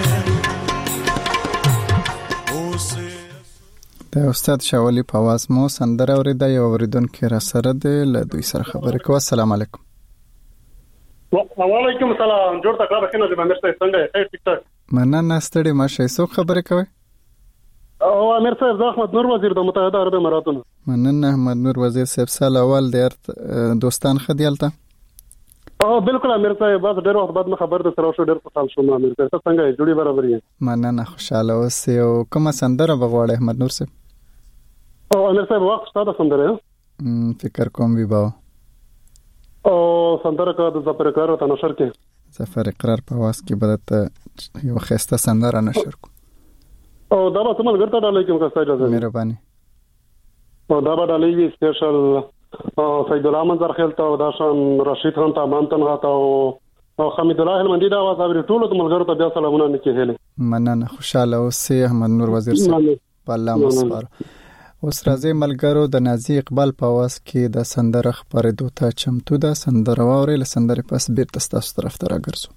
د استاد شوالی په आवाज مو سندره اوریدا یو اوریدونکو را سره د دوی سره خبرې کوي. السلام علیکم. وعلیکم السلام. جوړ تکړه بخینه د باندې څنګه یې ټیک ټاک مننه ستړي ماشه څو خبرې کوي. او امیر صاحب زه احمد نور وزیر د متحده عرب اماراتونو. مننه احمد نور وزیر صاحب سال اول د دوستان خدیالته. او بالکل امیر صاحب باز ډېر وخت بعد ما خبر ده سره شو ډېر خوشحال شوم. امیر صاحب څنګه یې جوړي برابر یې. مننه خوشاله اوسې او کومه سندره بغواړې احمد نور صاحب؟ او امیر صاحب وخت ستاسو سندره فکر کوم وی باو او سندره کا د ظفر اقرار ته نشر کې ظفر اقرار په आवाज کې بدته یو خسته سندره نشر کو او دا به تمل ګرته ډالې کوم کا اجازه مهرباني او دا به ډالې وی سپیشل سید الله منظر خیلته او دا شان رشید خان ته مانتن غاته او حمید الله المندي دا आवाज اوري ټول تمل ګرته بیا سلامونه نکې هله. مننه خوشاله اوسې احمد نور وزیر صاحب په الله مسپار. اوس راځي ملګرو د نازي اقبال په आवाज کې د سندره خبرېدو ته چمتو ده. سندره واوري له سندره پس بیرته تاسو طرف ته راګرځو.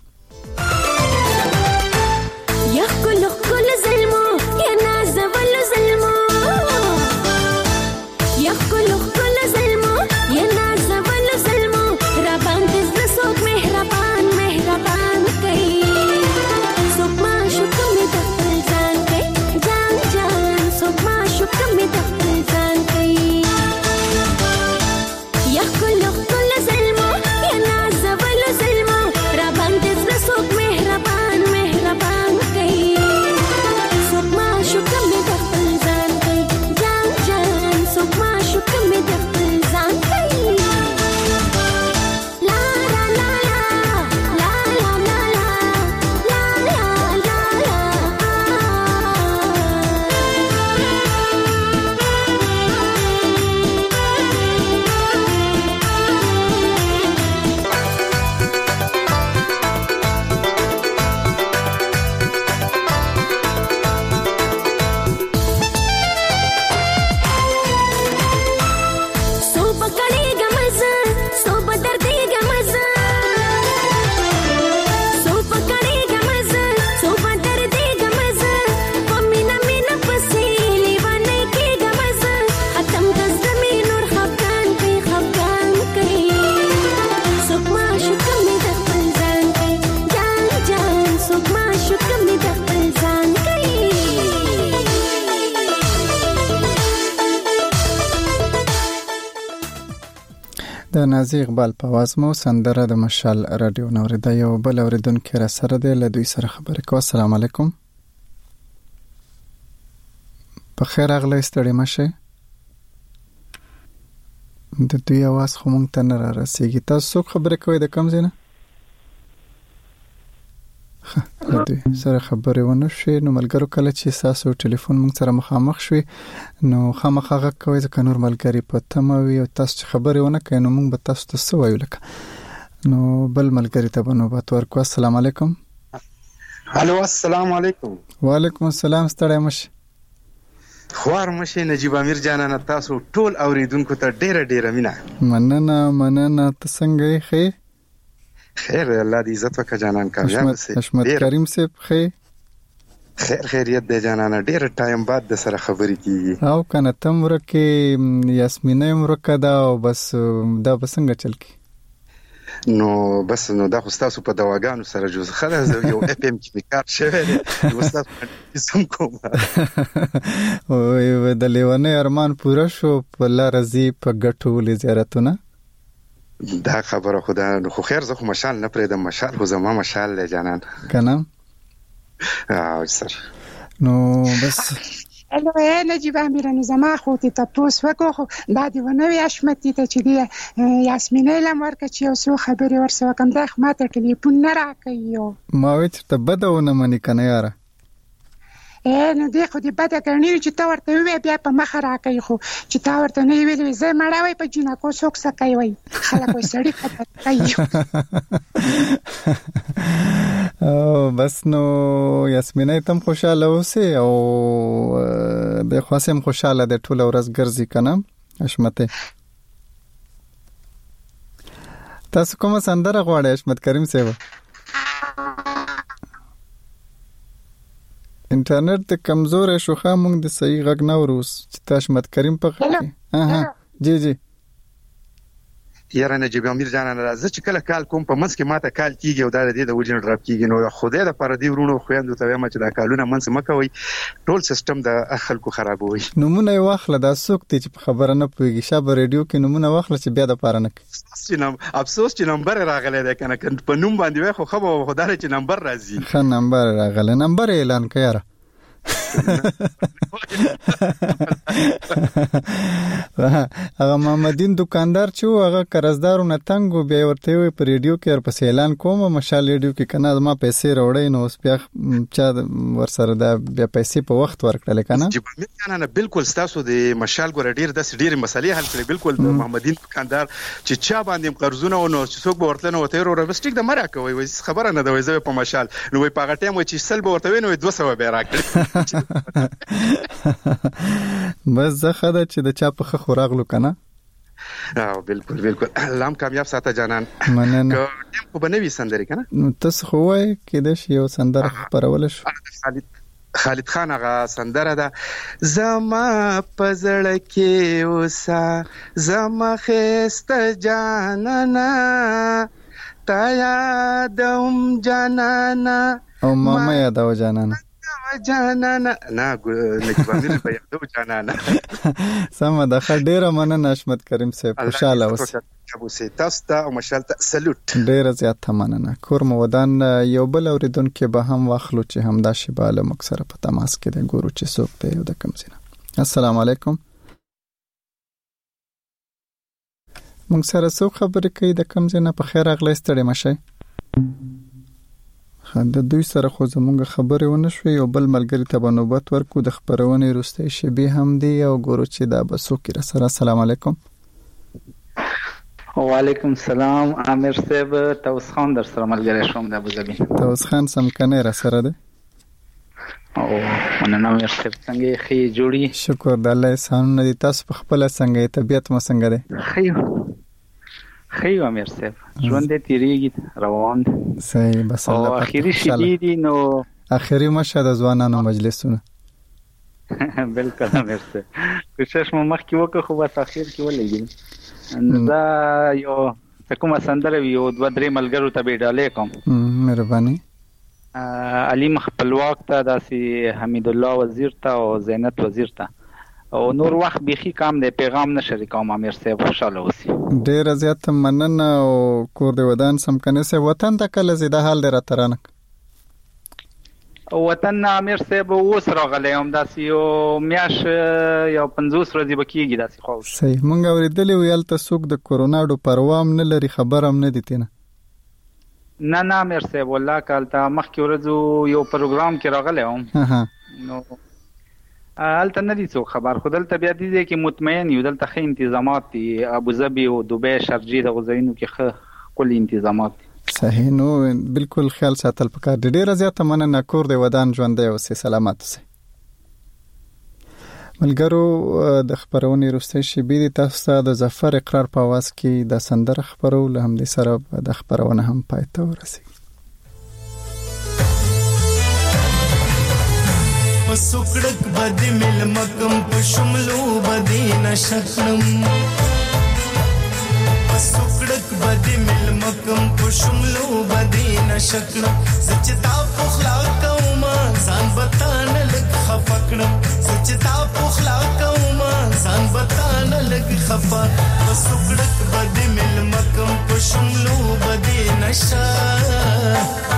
یا کل کل ظلمو یا نازول ظلمو یا کل کل ظلمو یا نازول ظلمو را باندې زسوک مهربان مهربان کوي سوک ما شکر می د خپل ځان کوي جان جان سوک ما شکر می د خپل ځان کوي یا کل کل ظلمو یا نازول ظلمو را باندې زسوک مهربان د نازي اقبال په आवाज مو سندره د مشال رادیو نوریدا یو بل اوریدونکو را سره دی له دوی سره خبرې کوو. السلام علیکم. په خیر اغله ستړي مشه. د دوی आवाज خو مونږ ته نه را رسیږي. تاسو خبرې کوئ د کوم ځای نه؟ له دوی سره خبرې ونه شوې. نو ملګرو کله چې تاسو ټلیفون مونږ سره مخامخ شوي نو خامخا غږ کوئ ځکه نور ملګري په تمه وي او تاسو چې خبرې ونه کوئ نو مونږ به تاسو ته څه وایو. لکه نو بل ملګري ته به نوبت ورکړو. السلام علیکم. الو السلام علیکم. وعلیکم السلام. ستړی مشه. خوار مشه نجیب امیر جانانه. تاسو ټول اوریدونکو ته ډیره ډیره مینه. مننه مننه. ته څنګه یې؟ خیر خیر الله دې عزت وکړه جانان. کامیاب سي. حشمت کریم صاحب خیر خیر خیریت دې جانانه. ډیر ټایم بعد د سره خبرې کیږي. او کنه تم ورکه یاسمینه مرکه دا او بس دا بسنګ چل کی نو بس نو دا خو تاسو په دواګانو سره جوز خلاص یو اف ام کې کار شوی دی. استاد سم کوم او د لیوانه ارمان پوره شو په لارزي په ګټو زیارتونه. دا خبره خدا خو خیر زه خو مشال نه پرېدم. مشال خو زما مشال دی جانان کنه. او سر نو بس الو اے نجیب امیر نظام خو ته تاسو وکړو خو دا دی ونه حشمتي ته چې دی یاسمینه لمر کې چې اوسو خبري ورسره کوم دا ماته ټلیفون نه راکایو. ما وې ته بدونه منی کنه یاره. اے نو دی خو دی بده کړنی چې تا ورته وی بیا په مخ راکای خو چې تا ورته نه ویلې زه مړاوي په جنا کو څوک سکای وای خلک وای سړی خطر او بس نو یاسمینه تم خوشاله اوسه او به خاصم خوشاله د ټول ورځ ګرځي کنه. حشمت تاسو کومه سندره غواړئ حشمت کریم صاحب؟ انټرنیټ ته کمزور شو خا مونږ د صحیح غږ نه وروس چې تاسو کریم په غږ. اها جی جی یاره نجیب امیر جانانه راځه چې کله کال کوم په منځ کې ماته کال کیږي او دا د دې د وجن ډراپ کیږي نو خدای د پر دې ورونو خويندو ته وایم چې دا کالونه منځ مکوي ټول سیستم د خلکو خرابوي. نمونه واخله دا څوک ته چې خبره نه پويږي شابه رادیو کې نمونه واخله چې بیا د پاره نه چې نم افسوس چې نمبر راغلی دی کنه په نوم باندې وای خو خبر خدای چې نمبر راځي. خا نمبر راغلی نمبر اعلان کړه هغه محمدین دکاندار چې هغه قرضدارونه تنګو بیا ورته وي په ریډیو کې ور پسې اعلان کوم مشال ریډیو کې کنه ما پیسې راوړې نو اوس بیا چا ور سره دا بیا پیسې په وخت ورکړل کنه. چې نه نه بالکل تاسو د مشال ګور ډیر د ډیر مسلې حل کړې. بالکل د محمدین دکاندار چې چا باندې قرضونه ونو چې څوک به ورتل نو ته ورو ربسټیک د مرا کوي وای خبره نه دوي زه په مشال نو په هغه ټیم چې سل به ورته نو دوه سوه به راکړي. بس زه خدای چې د چا په خوراغلو کنه. او بالکل بالکل لام کامیاب ساته جانان. مننه. کو بنوي سندري کنه نو تاسو خو وای کده شی یو سندره خبرول شو. خالد خالد خان هغه سندره ده زما پزړ کې اوسا زما خسته جانانا تا یادم جانانا او ماما یادو جانانا جانانا نه نجیب امیر په یادو جانانا. سم ده خډيره مننه حشمت کریم صاحب خوشاله اوس. ابو سي تاسو ته او مشال ته سلوټ. ډیره زیات مننه. کور مودان یو بل اوریدونکو به هم واخلو چې همدا شباله مکسره په تماس کې د ګورو چې څوک دی او د کوم ځای. السلام علیکم. موږ سره څوک خبرې کوي د کوم ځای نه؟ په خیر اغلی ستړي مشه. د دوی سره خو زمونږ خبرې ونه شوې. یو بل ملګری ته به نوبت ورکو د خبرونې وروستۍ شیبې هم دی او ګورو چې دا به څوک را سره. السلام علیکم. وعلیکم السلام امیر صاحب. توس خان در سره ملګری شوم د ابوظبي. توس خان سم کنه را سره ده او مننه امیر صاحب. څنګه خې جوړي؟ شکر د الله احسان نه دي. تاسو په خپل څنګه طبيعت مو څنګه ده؟ خې خیو امیر صاحب ژوند دې تیریږي روان دي. صحیح بس الله او اخیری شي دي نو اخیری مشه د ځوانانو مجلسونه. بالکل امیر صاحب کوشش مو مخ کې وکړو خو بس اخیر کې ولګي دا یو کومه سندره یو دوه درې ملګرو ته به ډالې کوم. مهرباني. علي مخپلواک ته داسي حمید الله وزیر ته او زینت وزیر ته او نور وخت بيخي کام دی پیغام نشری کوم امیر صاحب خوشاله اوسئ. ډیر زیات مننه او کور دی ودان سم کنه سه وطن ته کله زیاده حال دی راترانک وطن امیر صاحب اوس راغلی هم داسې یو میاش یو پنځوس ورځې به کېږي داسې خو صحیح. مونږ اورېدلې ویل ته څوک د کورونا ډو پروا هم نه لري خبر هم نه دي تینه. نه نه امیر صاحب والله کال ته مخکې ورځو یو پروګرام کې راغلی هم نو هلته نه دي څوک خبر خو دلته بیا دي چې مطمئن یو دلته ښه انتظامات دي ابوظبي او دوبۍ شارجې دغو ځایونو کې ښه ښکلي انتظامات دي. صحیح. نو بالکل خیال ساتل پکار دی. ډیره زیاته مننه کور دی ودان ژوندی اوسئ سلامت اوسئ. ملګرو د خبرونې وروستۍ شېبې دي تاسو ته د ظفر اقرار په اواز کې د سندره خبرو له همدې سره د خبرونه هم پای ته ورسېږي. پسوکړک بدی مل مکم پشملو بدی نشکم پسوکړک بدی مل مکم پشملو بدی نشکم سچتا پخلا کوما ځان بتان لګ خفکړم سچتا پخلا کوما ځان بتان لګ خفا پسوکړک بدی مل مکم پشملو بدی نشکم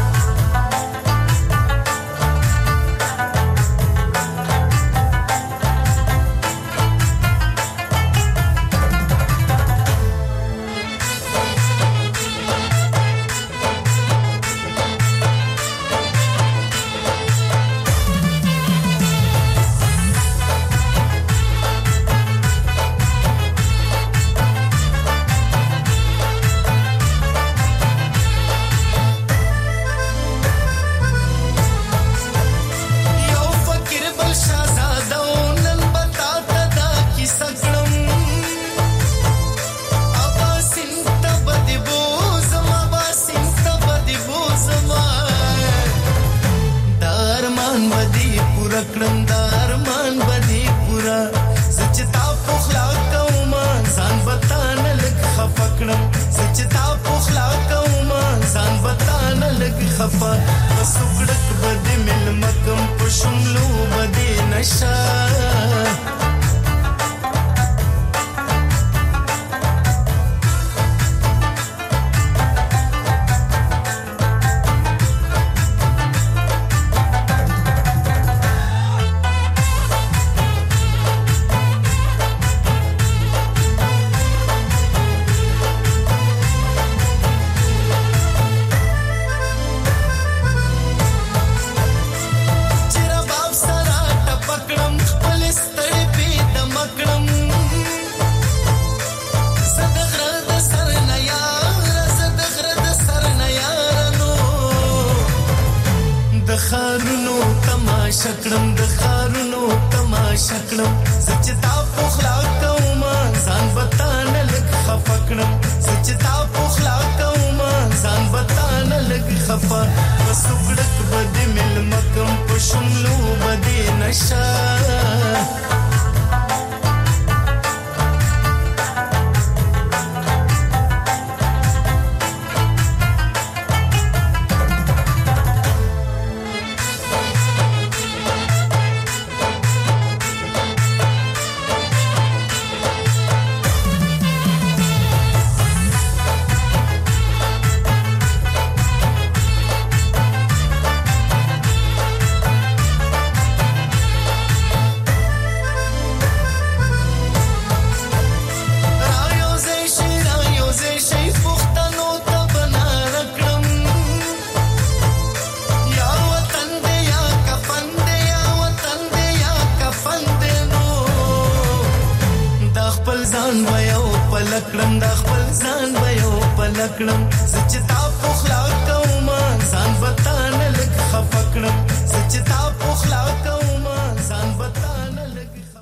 پلکړم د خپل ځان به یو پلکړم سچتا پخلا کوم ځان بتان لک خفکړم سچتا پخلا کوم